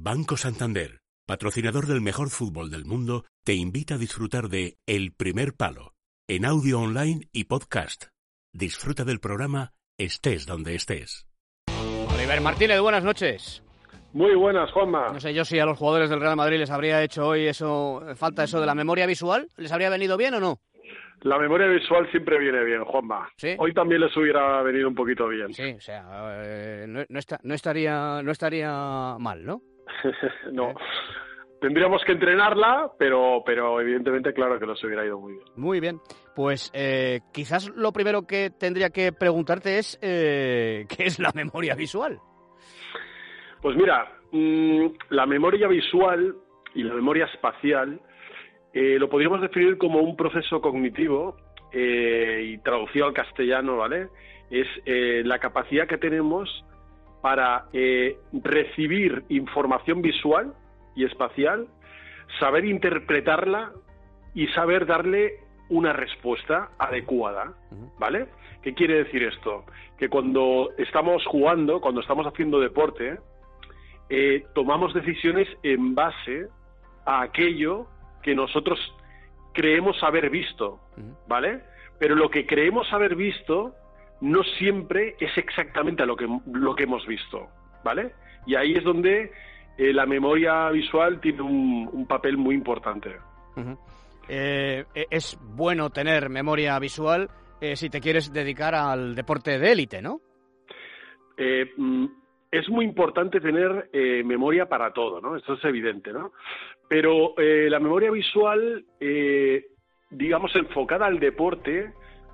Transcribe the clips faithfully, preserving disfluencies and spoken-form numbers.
Banco Santander, patrocinador del mejor fútbol del mundo, te invita a disfrutar de El Primer Palo, en audio online y podcast. Disfruta del programa estés donde estés. Oliver Martínez, buenas noches. Muy buenas, Juanma. No sé yo si a los jugadores del Real Madrid les habría hecho hoy eso, falta eso de la memoria visual. ¿Les habría venido bien o no? La memoria visual siempre viene bien, Juanma. ¿Sí? Hoy también les hubiera venido un poquito bien. Sí, o sea, eh, no, no, está, no, estaría, no estaría mal, ¿no? No. ¿Eh? Tendríamos que entrenarla, pero, pero evidentemente claro que les hubiera ido muy bien. Muy bien. Pues eh, quizás lo primero que tendría que preguntarte es eh, ¿qué es la memoria visual? Pues mira, mmm, la memoria visual y la memoria espacial eh, lo podríamos definir como un proceso cognitivo eh, y traducido al castellano, ¿vale? Es eh, la capacidad que tenemos para eh, recibir información visual y espacial, saber interpretarla y saber darle una respuesta adecuada, ¿vale? ¿Qué quiere decir esto? Que cuando estamos jugando, cuando estamos haciendo deporte, eh, tomamos decisiones en base a aquello que nosotros creemos haber visto, ¿vale? Pero lo que creemos haber visto no siempre es exactamente lo que, lo que hemos visto, ¿vale? Y ahí es donde eh, la memoria visual tiene un, un papel muy importante. Uh-huh. Eh, es bueno tener memoria visual eh, si te quieres dedicar al deporte de élite, ¿no? Eh, es muy importante tener eh, memoria para todo, ¿no? Esto es evidente, ¿no? Pero eh, la memoria visual, eh, digamos, enfocada al deporte,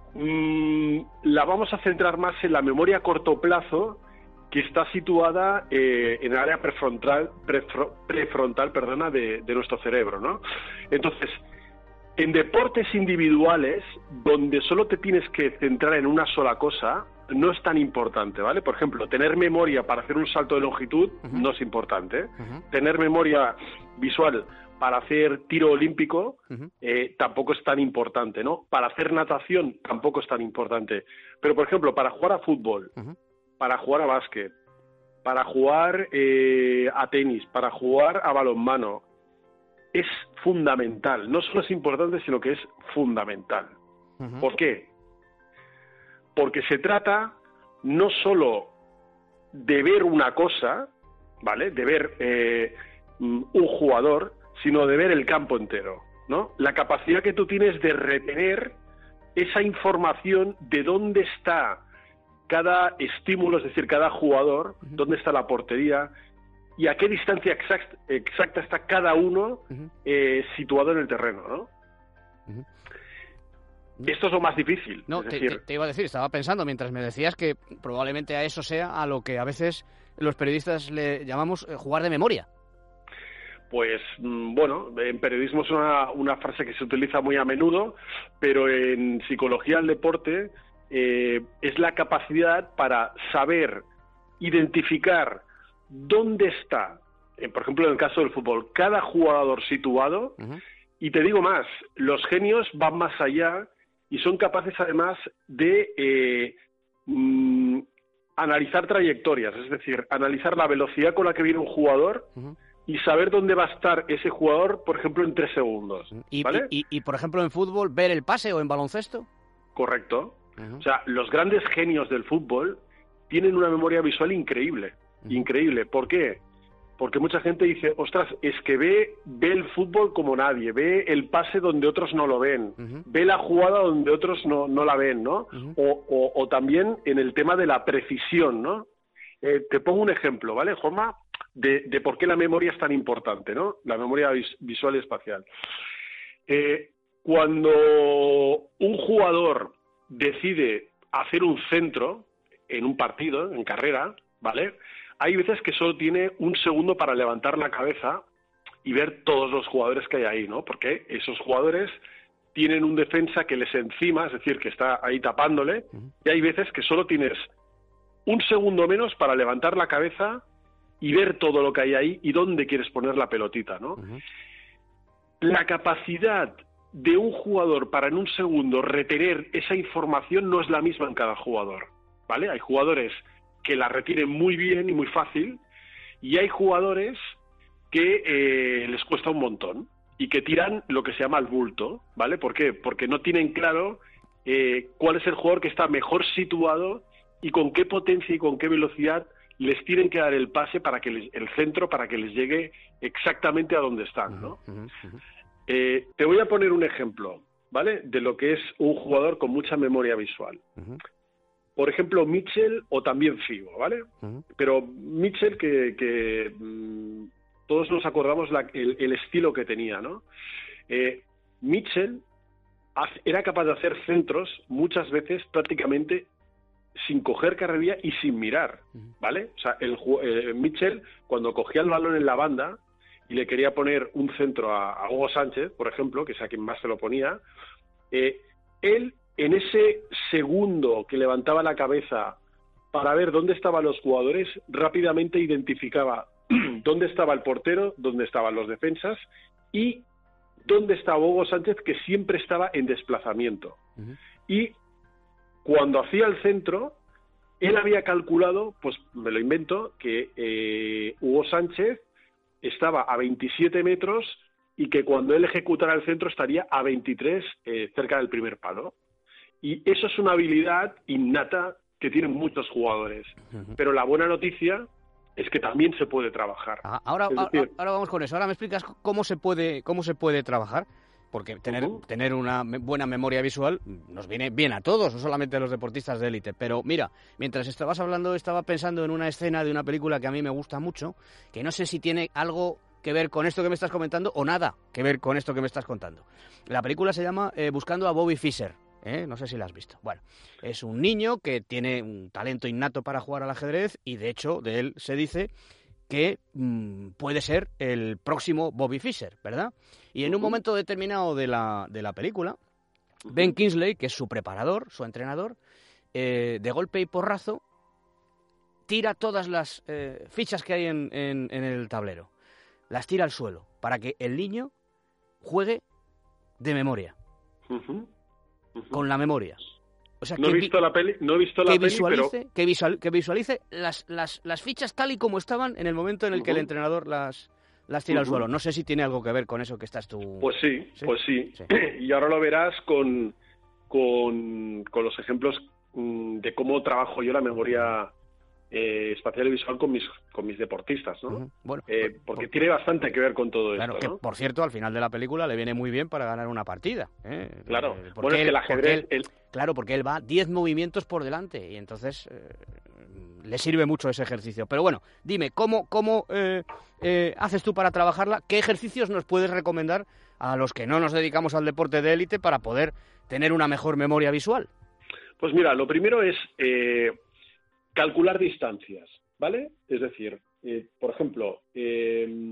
mmm, la vamos a centrar más en la memoria a corto plazo, que está situada eh, en el área prefrontal, prefro, prefrontal perdona, de, de nuestro cerebro, ¿no? Entonces, en deportes individuales, donde solo te tienes que centrar en una sola cosa, no es tan importante, ¿vale? Por ejemplo, tener memoria para hacer un salto de longitud uh-huh. no es importante. Uh-huh. Tener memoria visual para hacer tiro olímpico uh-huh. eh, tampoco es tan importante, ¿no? Para hacer natación tampoco es tan importante. Pero, por ejemplo, para jugar a fútbol, uh-huh. para jugar a básquet, para jugar eh, a tenis, para jugar a balonmano, es fundamental. No solo es importante, sino que es fundamental. Uh-huh. ¿Por qué? Porque se trata no solo de ver una cosa, ¿vale? De ver eh, un jugador, sino de ver el campo entero, ¿no? La capacidad que tú tienes de retener esa información de dónde está cada estímulo, es decir, cada jugador, uh-huh. dónde está la portería y a qué distancia exacta, exacta está cada uno uh-huh. eh, situado en el terreno, ¿no? Uh-huh. Esto es lo más difícil. No, es te, decir... te, te iba a decir, estaba pensando mientras me decías que probablemente a eso sea a lo que a veces los periodistas le llamamos eh, jugar de memoria. Pues bueno, en periodismo es una, una frase que se utiliza muy a menudo, pero en psicología del deporte eh, es la capacidad para saber identificar dónde está, eh, por ejemplo en el caso del fútbol, cada jugador situado, uh-huh. y te digo más, los genios van más allá y son capaces además de eh, mmm, analizar trayectorias, es decir, analizar la velocidad con la que viene un jugador uh-huh. y saber dónde va a estar ese jugador, por ejemplo, en tres segundos. ¿Y, ¿vale? y, y, y, por ejemplo, en fútbol, ver el pase o en baloncesto? Correcto. Uh-huh. O sea, los grandes genios del fútbol tienen una memoria visual increíble. Uh-huh. Increíble. ¿Por qué? Porque mucha gente dice, ostras, es que ve, ve el fútbol como nadie, ve el pase donde otros no lo ven, uh-huh. ve la jugada donde otros no, no la ven, ¿no? Uh-huh. O, o, o también en el tema de la precisión, ¿no? Eh, te pongo un ejemplo, ¿vale, Juanma? De, de por qué la memoria es tan importante, ¿no? La memoria vis- visual y espacial. Eh, cuando un jugador decide hacer un centro en un partido, en carrera, ¿vale? Hay veces que solo tiene un segundo para levantar la cabeza y ver todos los jugadores que hay ahí, ¿no? Porque esos jugadores tienen un defensa que les encima, es decir, que está ahí tapándole, y hay veces que solo tienes un segundo menos para levantar la cabeza y ver todo lo que hay ahí y dónde quieres poner la pelotita, ¿no? Uh-huh. La capacidad de un jugador para en un segundo retener esa información no es la misma en cada jugador, ¿vale? Hay jugadores que la retienen muy bien y muy fácil, y hay jugadores que eh, les cuesta un montón y que tiran lo que se llama el bulto, ¿vale? ¿Por qué? Porque no tienen claro eh, cuál es el jugador que está mejor situado y con qué potencia y con qué velocidad les tienen que dar el pase para que les, el centro para que les llegue exactamente a donde están, ¿no? Uh-huh, uh-huh. Eh, te voy a poner un ejemplo, ¿vale? De lo que es un jugador con mucha memoria visual. Uh-huh. Por ejemplo, Mitchell o también Figo, ¿vale? Uh-huh. Pero Mitchell, que, que mmm, todos nos acordamos la, el, el estilo que tenía, ¿no? Eh, Mitchell era capaz de hacer centros muchas veces prácticamente sin coger carrerilla y sin mirar, ¿vale? O sea, el, eh, Mitchell, cuando cogía el balón en la banda y le quería poner un centro a, a Hugo Sánchez, por ejemplo, que es a quien más se lo ponía, eh, él, en ese segundo que levantaba la cabeza para ver dónde estaban los jugadores, rápidamente identificaba dónde estaba el portero, dónde estaban los defensas y dónde estaba Hugo Sánchez, que siempre estaba en desplazamiento. Uh-huh. Y cuando hacía el centro, él había calculado, pues me lo invento, que eh, Hugo Sánchez estaba a veintisiete metros y que cuando él ejecutara el centro estaría a veintitrés, eh, cerca del primer palo. Y eso es una habilidad innata que tienen muchos jugadores. Uh-huh. Pero la buena noticia es que también se puede trabajar. Ah, ahora, es decir, ahora, ahora vamos con eso. Ahora me explicas cómo se puede, cómo se puede trabajar. Porque tener, uh-huh. tener una buena memoria visual nos viene bien a todos, no solamente a los deportistas de élite. Pero mira, mientras estabas hablando, estaba pensando en una escena de una película que a mí me gusta mucho, que no sé si tiene algo que ver con esto que me estás comentando o nada que ver con esto que me estás contando. La película se llama eh, Buscando a Bobby Fischer. ¿Eh? No sé si la has visto. Bueno, es un niño que tiene un talento innato para jugar al ajedrez y de hecho de él se dice que mmm, puede ser el próximo Bobby Fischer, ¿verdad? Y en un momento determinado de la, de la película, Ben Kingsley, que es su preparador, su entrenador, eh, de golpe y porrazo, tira todas las eh, fichas que hay en, en, en el tablero. Las tira al suelo para que el niño juegue de memoria. Uh-huh. Uh-huh. Con la memoria. O sea, no, que he visto vi- la peli, no he visto la que peli, visualice, pero... que, visual, que visualice las, las, las fichas tal y como estaban en el momento en el uh-huh. que el entrenador las, las tira uh-huh. al suelo. No sé si tiene algo que ver con eso que estás tú... Pues sí, ¿sí? pues sí. sí. Y ahora lo verás con, con, con los ejemplos mmm, de cómo trabajo yo la memoria eh, espacial y visual con mis con mis deportistas, ¿no? Uh-huh. Bueno, eh, porque por... tiene bastante que ver con todo claro, esto, que, ¿no? Por cierto, al final de la película le viene muy bien para ganar una partida. ¿eh? Claro, eh, bueno, es que el ajedrez... Él, el... Claro, porque él va diez movimientos por delante y entonces eh, le sirve mucho ese ejercicio. Pero bueno, dime, ¿cómo, cómo eh, eh, haces tú para trabajarla? ¿Qué ejercicios nos puedes recomendar a los que no nos dedicamos al deporte de élite para poder tener una mejor memoria visual? Pues mira, lo primero es eh, calcular distancias, ¿vale? Es decir, eh, por ejemplo, eh,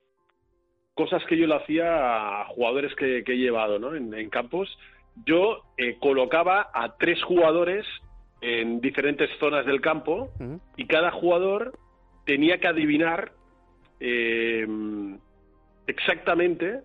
cosas que yo le hacía a jugadores que, que he llevado, ¿no? En, en campos, yo eh, colocaba a tres jugadores en diferentes zonas del campo uh-huh. y cada jugador tenía que adivinar eh, exactamente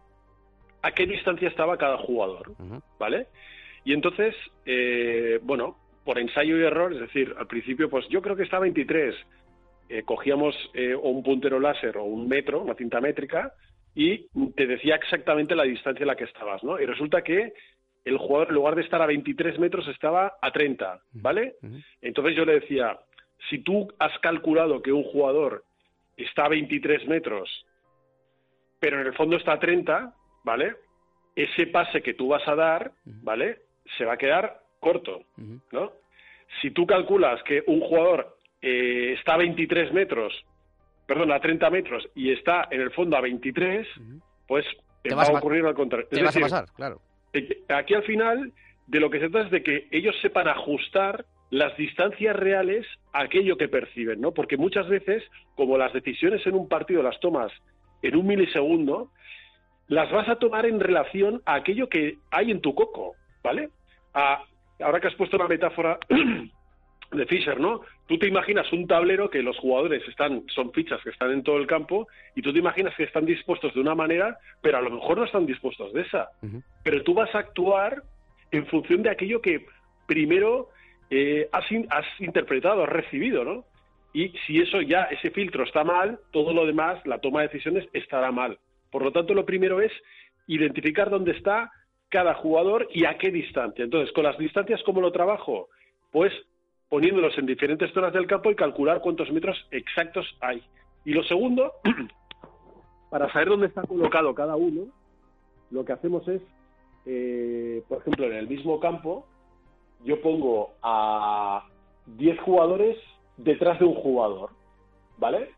a qué distancia estaba cada jugador, uh-huh. ¿vale? Y entonces, eh, bueno, por ensayo y error, es decir, al principio, pues yo creo que está a veintitrés, eh, cogíamos eh, o un puntero láser o un metro, una cinta métrica, y te decía exactamente la distancia en la que estabas, ¿no? Y resulta que el jugador, en lugar de estar a veintitrés metros, estaba a treinta, ¿vale? Uh-huh. Entonces yo le decía, si tú has calculado que un jugador está a veintitrés metros, pero en el fondo está a treinta, ¿vale? Ese pase que tú vas a dar, ¿vale? Se va a quedar corto, ¿no? Si tú calculas que un jugador eh, está a veintitrés metros, perdón, a treinta metros y está en el fondo a veintitrés, pues te, te va a ocurrir al contrario. Te es vas decir, a pasar, claro. Aquí al final de lo que se trata es de que ellos sepan ajustar las distancias reales a aquello que perciben, ¿no? Porque muchas veces, como las decisiones en un partido las tomas en un milisegundo, las vas a tomar en relación a aquello que hay en tu coco, ¿vale? A, ahora que has puesto la metáfora de Fischer, ¿no? Tú te imaginas un tablero que los jugadores están, son fichas que están en todo el campo, y tú te imaginas que están dispuestos de una manera, pero a lo mejor no están dispuestos de esa. Uh-huh. Pero tú vas a actuar en función de aquello que primero eh, has, in, has interpretado, has recibido, ¿no? y si eso ya, ese filtro está mal, todo lo demás, la toma de decisiones, estará mal. Por lo tanto, lo primero es identificar dónde está cada jugador y a qué distancia. Entonces, con las distancias, ¿cómo lo trabajo? Pues poniéndolos en diferentes zonas del campo y calcular cuántos metros exactos hay. Y lo segundo, para saber dónde está colocado cada uno, lo que hacemos es, eh, por ejemplo, en el mismo campo, yo pongo a diez jugadores detrás de un jugador, ¿vale?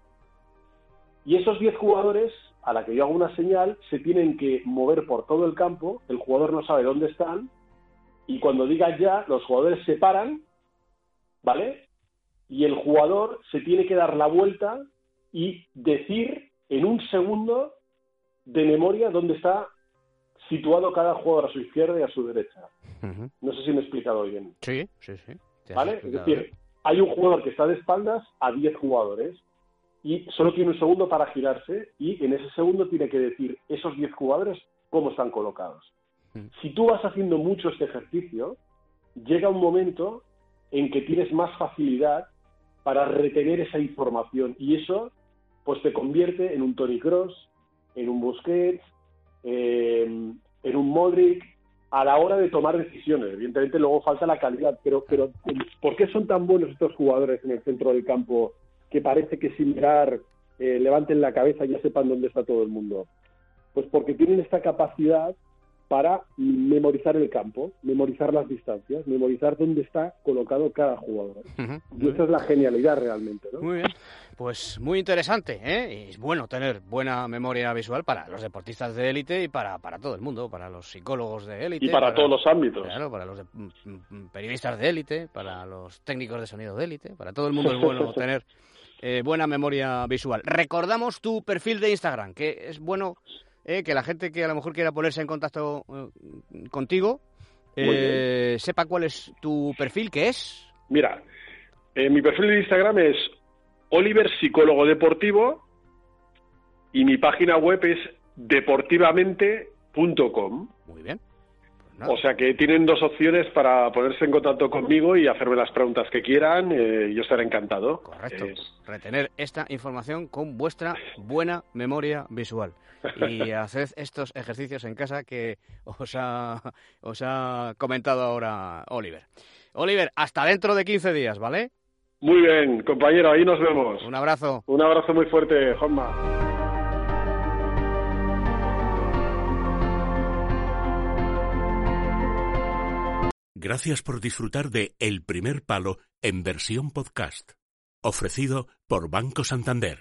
Y esos diez jugadores, a la que yo hago una señal, se tienen que mover por todo el campo, el jugador no sabe dónde están, y cuando diga ya, los jugadores se paran, ¿vale? Y el jugador se tiene que dar la vuelta y decir en un segundo de memoria dónde está situado cada jugador a su izquierda y a su derecha. Uh-huh. No sé si me he explicado bien. Sí, sí, sí. ¿Vale? Es decir, hay un jugador que está de espaldas a diez jugadores y solo tiene un segundo para girarse y en ese segundo tiene que decir esos diez jugadores cómo están colocados. Uh-huh. Si tú vas haciendo mucho este ejercicio, llega un momento en que tienes más facilidad para retener esa información y eso pues te convierte en un Toni Kroos, en un Busquets, eh, en un Modric a la hora de tomar decisiones. Evidentemente luego falta la calidad, pero, pero ¿por qué son tan buenos estos jugadores en el centro del campo que parece que sin mirar eh, levanten la cabeza y ya sepan dónde está todo el mundo? Pues porque tienen esta capacidad para memorizar el campo, memorizar las distancias, memorizar dónde está colocado cada jugador. Uh-huh. Y esa es la genialidad realmente, ¿no? Muy bien. Pues muy interesante, ¿eh? Y es bueno tener buena memoria visual para los deportistas de élite y para, para todo el mundo, para los psicólogos de élite. Y para, para todos los ámbitos. Claro, para los de, periodistas de élite, para los técnicos de sonido de élite, para todo el mundo es bueno tener eh, buena memoria visual. Recordamos tu perfil de Instagram, que es bueno... Eh, que la gente que a lo mejor quiera ponerse en contacto eh, contigo eh, sepa cuál es tu perfil, ¿qué es? Mira, eh, mi perfil de Instagram es Oliver Psicólogo Deportivo y mi página web es deportivamente punto com. Muy bien. O sea que tienen dos opciones para ponerse en contacto conmigo y hacerme las preguntas que quieran. Eh, yo estaré encantado. Correcto. Eh... Retener esta información con vuestra buena memoria visual. Y haced estos ejercicios en casa que os ha, os ha comentado ahora Oliver. Oliver, hasta dentro de quince días, ¿vale? Muy bien, compañero, ahí nos vemos. Un abrazo. Un abrazo muy fuerte, Juanma. Gracias por disfrutar de El Primer Palo en versión podcast, ofrecido por Banco Santander.